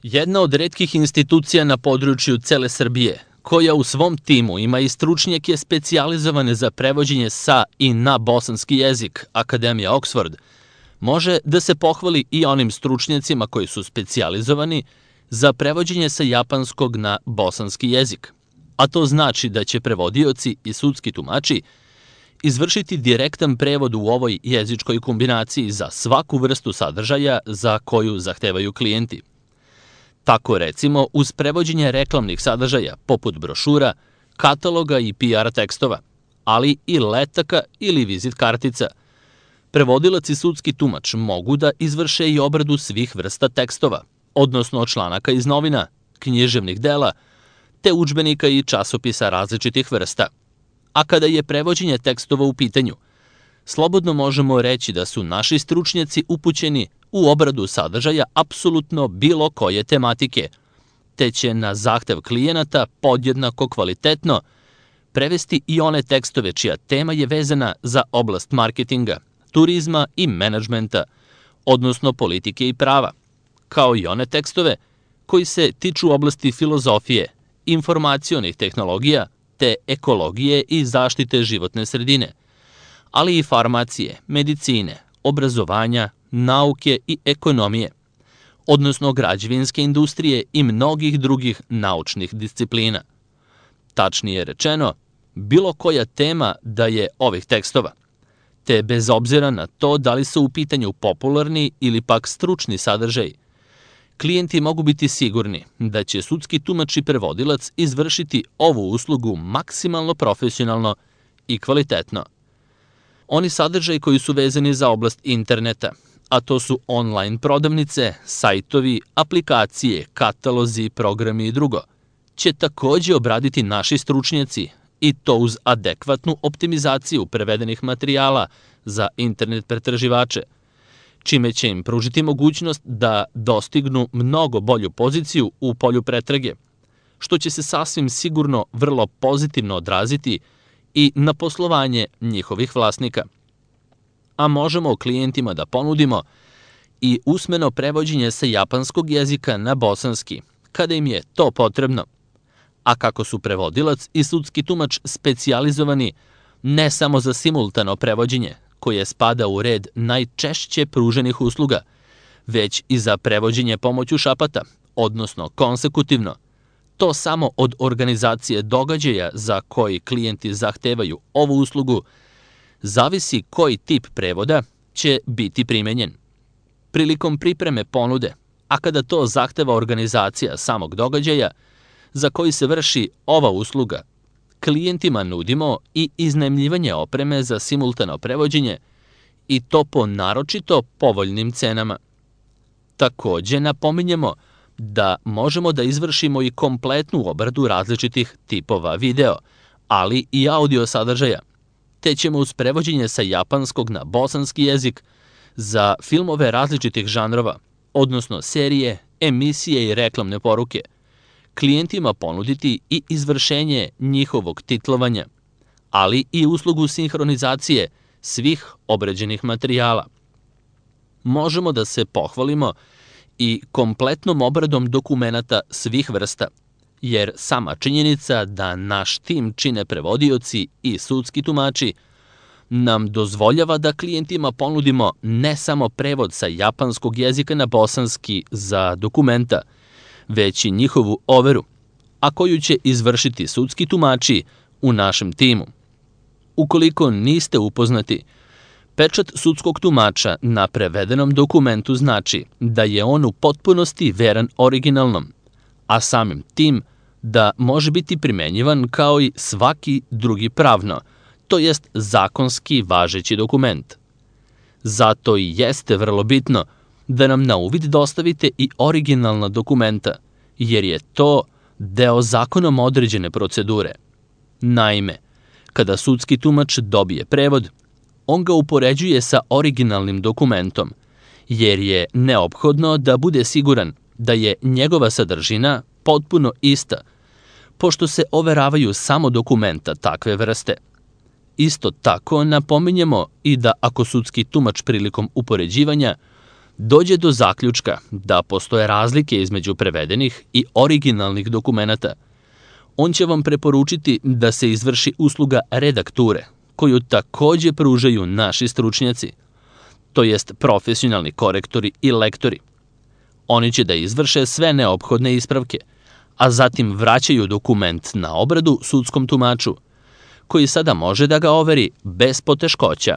Jedna od retkih institucija na području cele Srbije, koja u svom timu ima i stručnjake specijalizovane za prevođenje sa i na bosanski jezik, Akademija Oxford, može da se pohvali i onim stručnjacima koji su specijalizovani za prevođenje sa japanskog na bosanski jezik. A to znači da će prevodioci i sudski tumači izvršiti direktan prevod u ovoj jezičkoj kombinaciji za svaku vrstu sadržaja za koju zahtevaju klijenti. Tako recimo uz prevođenje reklamnih sadržaja poput brošura, kataloga i PR tekstova, ali i letaka ili vizit kartica. Prevodilac i sudski tumač mogu da izvrše i obradu svih vrsta tekstova, odnosno članaka iz novina, književnih dela, te udžbenika i časopisa različitih vrsta. A kada je prevođenje tekstova u pitanju, slobodno možemo reći da su naši stručnjaci upućeni u obradu sadržaja apsolutno bilo koje tematike, te će na zahtev klijenata podjednako kvalitetno prevesti i one tekstove čija tema je vezana za oblast marketinga, turizma i menadžmenta, odnosno politike i prava, kao i one tekstove koji se tiču oblasti filozofije, informacionih tehnologija, te ekologije i zaštite životne sredine, ali i farmacije, medicine, obrazovanja, nauke i ekonomije, odnosno građevinske industrije i mnogih drugih naučnih disciplina. Tačnije rečeno, bilo koja tema da je ovih tekstova, te bez obzira na to da li su u pitanju popularni ili pak stručni sadržaj, klijenti mogu biti sigurni da će sudski tumač i prevodilac izvršiti ovu uslugu maksimalno profesionalno i kvalitetno. Oni sadržaji koji su vezani za oblast interneta, a to su online prodavnice, sajtovi, aplikacije, katalozi, programi i drugo, će takođe obraditi naši stručnjaci i to uz adekvatnu optimizaciju prevedenih materijala za internet pretraživače, čime će im pružiti mogućnost da dostignu mnogo bolju poziciju u polju pretrage, što će se sasvim sigurno vrlo pozitivno odraziti i na poslovanje njihovih vlasnika. A možemo klijentima da ponudimo i usmeno prevođenje sa japanskog jezika na bosanski, kada im je to potrebno. A kako su prevodilac i sudski tumač specijalizovani ne samo za simultano prevođenje, koje spada u red najčešće pruženih usluga, već i za prevođenje pomoću šapata, odnosno konsekutivno, to samo od organizacije događaja za koji klijenti zahtevaju ovu uslugu, zavisi koji tip prevoda će biti primenjen. Prilikom pripreme ponude, a kada to zahteva organizacija samog događaja za koji se vrši ova usluga, klijentima nudimo i iznajmljivanje opreme za simultano prevođenje i to po naročito povoljnim cenama. Takođe napominjemo da možemo da izvršimo i kompletnu obradu različitih tipova video, ali i audio sadržaja, te ćemo uz prevođenje sa japanskog na bosanski jezik za filmove različitih žanrova, odnosno serije, emisije i reklamne poruke, klijentima ponuditi i izvršenje njihovog titlovanja, ali i uslugu sinhronizacije svih obrađenih materijala. Možemo da se pohvalimo i kompletnom obradom dokumenata svih vrsta, jer sama činjenica da naš tim čine prevodioci i sudski tumači nam dozvoljava da klijentima ponudimo ne samo prevod sa japanskog jezika na bosanski za dokumenta, već i njihovu overu, a koju će izvršiti sudski tumači u našem timu. Ukoliko niste upoznati, pečat sudskog tumača na prevedenom dokumentu znači da je on u potpunosti veran originalnom, a samim tim da može biti primenjivan kao i svaki drugi pravno, to jest zakonski važeći dokument. Zato i jeste vrlo bitno da nam na uvid dostavite i originalna dokumenta, jer je to deo zakonom određene procedure. Naime, kada sudski tumač dobije prevod, on ga upoređuje sa originalnim dokumentom, jer je neophodno da bude siguran da je njegova sadržina potpuno ista, pošto se overavaju samo dokumenta takve vrste. Isto tako napominjemo i da ako sudski tumač prilikom upoređivanja dođe do zaključka da postoje razlike između prevedenih i originalnih dokumenata, on će vam preporučiti da se izvrši usluga redakture, koju takođe pružaju naši stručnjaci, to jest profesionalni korektori i lektori. Oni će da izvrše sve neophodne ispravke, a zatim vraćaju dokument na obradu sudskom tumaču, koji sada može da ga overi bez poteškoća.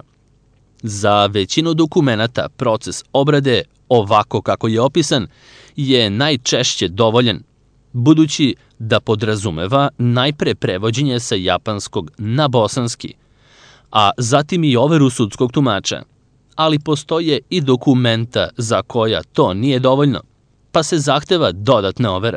Za većinu dokumenata proces obrade, ovako kako je opisan, je najčešće dovoljan, budući da podrazumeva najpre prevođenje sa japanskog na bosanski, a zatim i overu sudskog tumača, ali postoje i dokumenta za koja to nije dovoljno, pa se zahteva dodatna overa.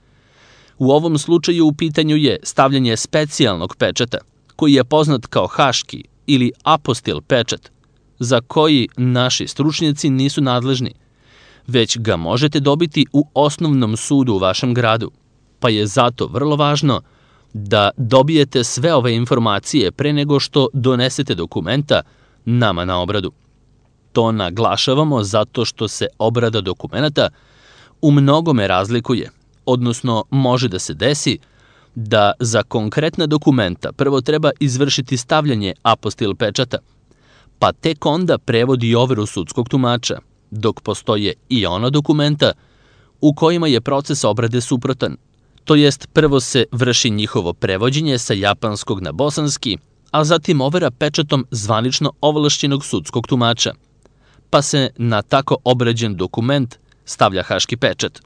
U ovom slučaju u pitanju je stavljanje specijalnog pečata, koji je poznat kao haški ili apostil pečat, za koji naši stručnjaci nisu nadležni, već ga možete dobiti u osnovnom sudu u vašem gradu, pa je zato vrlo važno da dobijete sve ove informacije pre nego što donesete dokumenta nama na obradu. To naglašavamo zato što se obrada dokumenata u mnogome razlikuje, odnosno može da se desi da za konkretna dokumenta prvo treba izvršiti stavljanje apostil pečata, pa tek onda prevod i overu sudskog tumača, dok postoje i ona dokumenta u kojima je proces obrade suprotan, to jest prvo se vrši njihovo prevođenje sa japanskog na bosanski, a zatim overa pečatom zvanično ovlašćenog sudskog tumača, pa se na tako obrađen dokument stavlja haški pečat.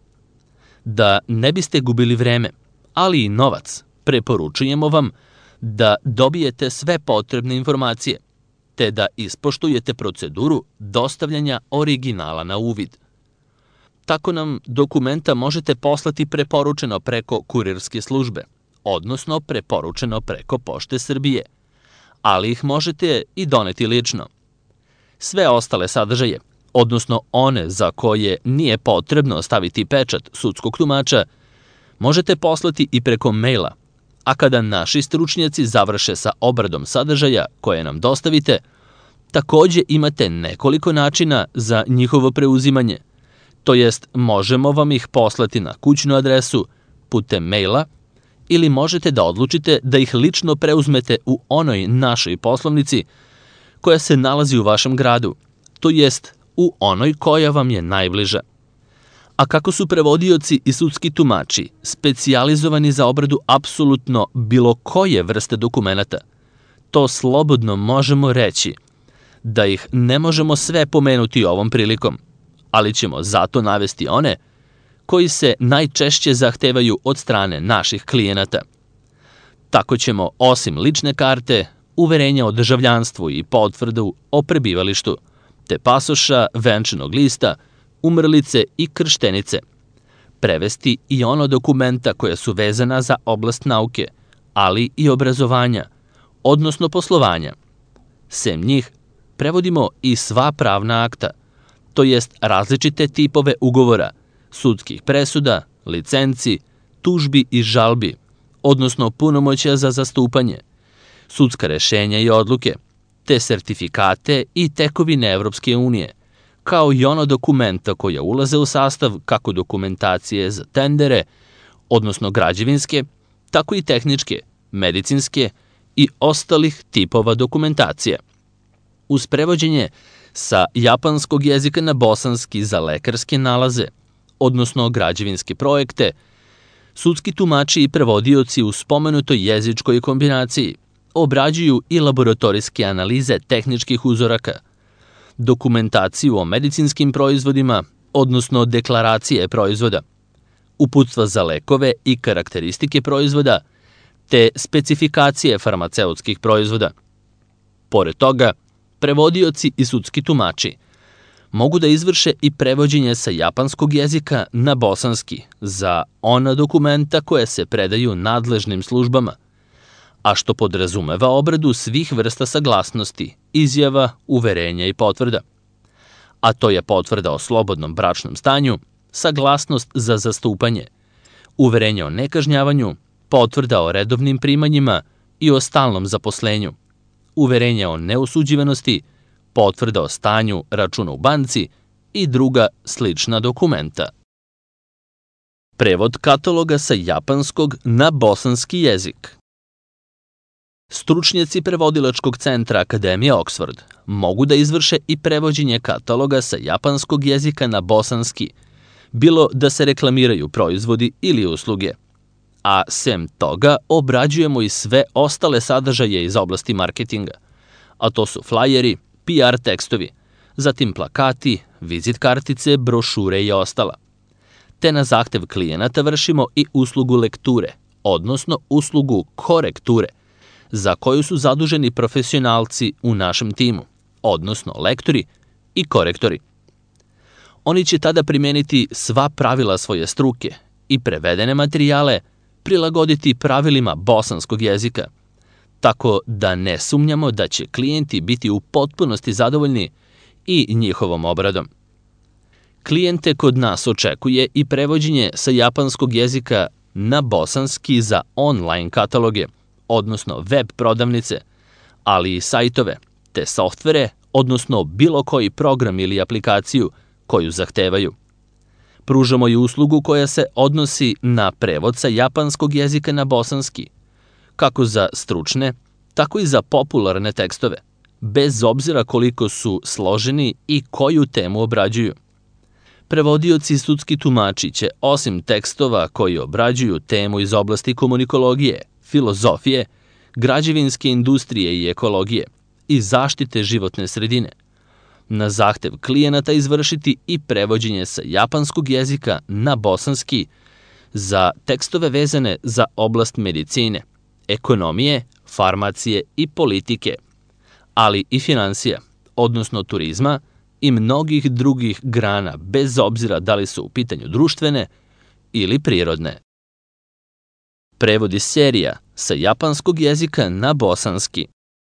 Da ne biste gubili vreme, ali i novac, preporučujemo vam da dobijete sve potrebne informacije, te da ispoštujete proceduru dostavljanja originala na uvid. Tako nam dokumenta možete poslati preporučeno preko kurirske službe, odnosno preporučeno preko Pošte Srbije, ali ih možete i doneti lično. Sve ostale sadržaje, odnosno one za koje nije potrebno staviti pečat sudskog tumača, možete poslati i preko maila, a kada naši stručnjaci završe sa obradom sadržaja koje nam dostavite, takođe imate nekoliko načina za njihovo preuzimanje, to jest možemo vam ih poslati na kućnu adresu putem maila ili možete da odlučite da ih lično preuzmete u onoj našoj poslovnici koja se nalazi u vašem gradu, to jest u onoj koja vam je najbliža. A kako su prevodioci i sudski tumači specijalizovani za obradu apsolutno bilo koje vrste dokumenata, to slobodno možemo reći da ih ne možemo sve pomenuti ovom prilikom, ali ćemo zato navesti one koji se najčešće zahtevaju od strane naših klijenata. Tako ćemo, osim lične karte, uverenja o državljanstvu i potvrdu o prebivalištu, te pasoša, venčanog lista, umrlice i krštenice, prevesti i ono dokumenta koja su vezana za oblast nauke, ali i obrazovanja, odnosno poslovanja. Sem njih, prevodimo i sva pravna akta, to jest različite tipove ugovora, sudskih presuda, licenci, tužbi i žalbi, odnosno punomoćja za zastupanje, sudska rešenja i odluke, te sertifikate i tekovine Evropske unije, kao i ono dokumenta koja ulaze u sastav kako dokumentacije za tendere, odnosno građevinske, tako i tehničke, medicinske i ostalih tipova dokumentacije. Uz prevođenje sa japanskog jezika na bosanski za lekarske nalaze, odnosno građevinske projekte, sudski tumači i prevodioci u spomenutoj jezičkoj kombinaciji obrađuju i laboratorijske analize tehničkih uzoraka, dokumentaciju o medicinskim proizvodima, odnosno deklaracije proizvoda, uputstva za lekove i karakteristike proizvoda, te specifikacije farmaceutskih proizvoda. Pored toga, prevodioci i sudski tumači mogu da izvrše i prevođenje sa japanskog jezika na bosanski za ona dokumenta koje se predaju nadležnim službama, a što podrazumeva obradu svih vrsta saglasnosti, izjava, uverenja i potvrda. A to je potvrda o slobodnom bračnom stanju, saglasnost za zastupanje, uverenje o nekažnjavanju, potvrda o redovnim primanjima i o stalnom zaposlenju, uverenje o neosuđivanosti, potvrda o stanju računa u banci i druga slična dokumenta. Prevod kataloga sa japanskog na bosanski jezik. Stručnjaci prevodilačkog centra Akademije Oxford mogu da izvrše i prevođenje kataloga sa japanskog jezika na bosanski, bilo da se reklamiraju proizvodi ili usluge. A sem toga obrađujemo i sve ostale sadržaje iz oblasti marketinga, a to su flajeri, PR tekstovi, zatim plakati, vizit kartice, brošure i ostala. Te na zahtev klijenata vršimo i uslugu lekture, odnosno uslugu korekture, za koju su zaduženi profesionalci u našem timu, odnosno lektori i korektori. Oni će tada primeniti sva pravila svoje struke i prevedene materijale prilagoditi pravilima bosanskog jezika, tako da ne sumnjamo da će klijenti biti u potpunosti zadovoljni i njihovom obradom. Klijente kod nas očekuje i prevođenje sa japanskog jezika na bosanski za online kataloge, odnosno web prodavnice, ali i sajtove, te softvere, odnosno bilo koji program ili aplikaciju koju zahtevaju. Pružamo i uslugu koja se odnosi na prevod sa japanskog jezika na bosanski, kako za stručne, tako i za popularne tekstove, bez obzira koliko su složeni i koju temu obrađuju. Prevodioci i sudski tumači će, osim tekstova koji obrađuju temu iz oblasti komunikologije, filozofije, građevinske industrije i ekologije i zaštite životne sredine, na zahtev klijenata izvršiti i prevođenje sa japanskog jezika na bosanski za tekstove vezane za oblast medicine, ekonomije, farmacije i politike, ali i finansija, odnosno turizma i mnogih drugih grana, bez obzira da li su u pitanju društvene ili prirodne. Prevodi serija sa japanskog jezika na bosanski.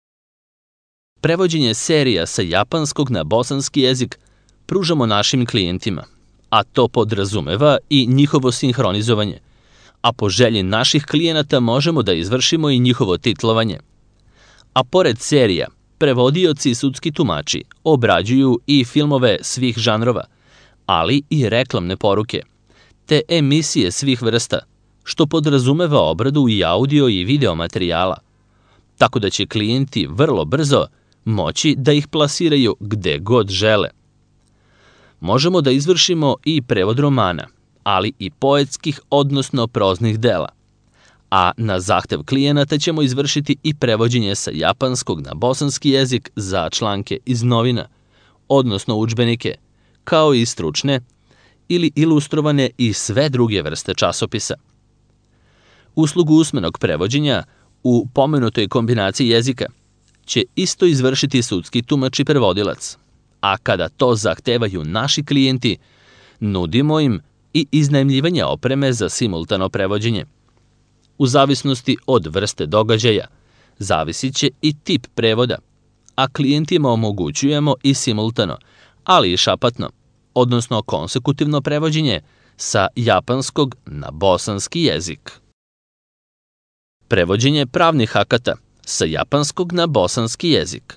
Prevođenje serija sa japanskog na bosanski jezik pružamo našim klijentima, a to podrazumeva i njihovo sinhronizovanje, a po želji naših klijenata možemo da izvršimo i njihovo titlovanje. A pored serija, prevodioci i sudski tumači obrađuju i filmove svih žanrova, ali i reklamne poruke, te emisije svih vrsta, što podrazumeva obradu i audio i video materijala, tako da će klijenti vrlo brzo moći da ih plasiraju gde god žele. Možemo da izvršimo i prevod romana, ali i poetskih, odnosno proznih dela, a na zahtev klijenata ćemo izvršiti i prevođenje sa japanskog na bosanski jezik za članke iz novina, odnosno udžbenike, kao i stručne ili ilustrovane i sve druge vrste časopisa. Uslugu usmenog prevođenja u pomenutoj kombinaciji jezika će isto izvršiti sudski tumač i prevodilac, a kada to zahtevaju naši klijenti, nudimo im i iznajmljivanje opreme za simultano prevođenje. U zavisnosti od vrste događaja, zavisit će i tip prevoda, a klijentima omogućujemo i simultano, ali i šapatno, odnosno konsekutivno prevođenje sa japanskog na bosanski jezik. Prevođenje pravnih akata sa japanskog na bosanski jezik.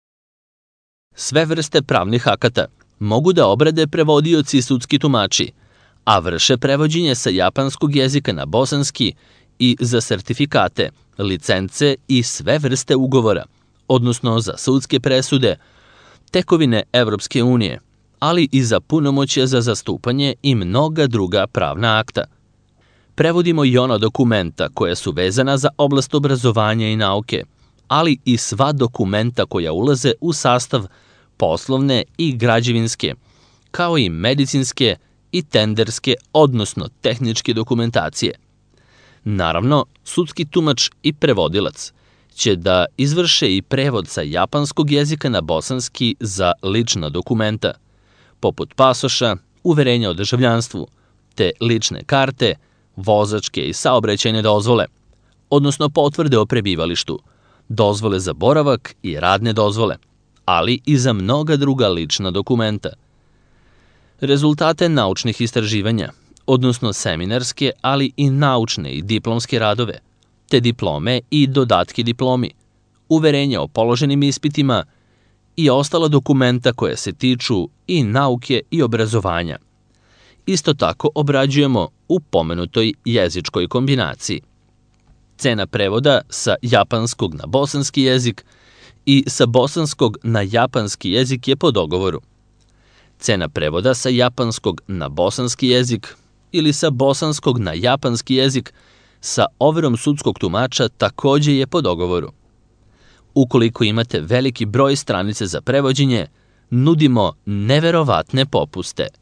Sve vrste pravnih akata mogu da obrade prevodioci i sudski tumači, a vrše prevođenje sa japanskog jezika na bosanski i za sertifikate, licence i sve vrste ugovora, odnosno za sudske presude, tekovine Evropske unije, ali i za punomoćje za zastupanje i mnoga druga pravna akta. Prevodimo i ona dokumenta koja su vezana za oblast obrazovanja i nauke, ali i sva dokumenta koja ulaze u sastav poslovne i građevinske, kao i medicinske i tenderske, odnosno tehničke dokumentacije. Naravno, sudski tumač i prevodilac će da izvrše i prevod sa japanskog jezika na bosanski za lična dokumenta, poput pasoša, uverenja o državljanstvu, te lične karte, vozačke i saobraćajne dozvole, odnosno potvrde o prebivalištu, dozvole za boravak i radne dozvole, ali i za mnoga druga lična dokumenta. Rezultate naučnih istraživanja, odnosno seminarske, ali i naučne i diplomske radove, te diplome i dodatke diplomi, uverenja o položenim ispitima i ostala dokumenta koja se tiču i nauke i obrazovanja. Isto tako obrađujemo u pomenutoj jezičkoj kombinaciji. Cena prevoda sa japanskog na bosanski jezik i sa bosanskog na japanski jezik je po dogovoru. Cena prevoda sa japanskog na bosanski jezik ili sa bosanskog na japanski jezik sa overom sudskog tumača takođe je po dogovoru. Ukoliko imate veliki broj stranice za prevođenje, nudimo neverovatne popuste.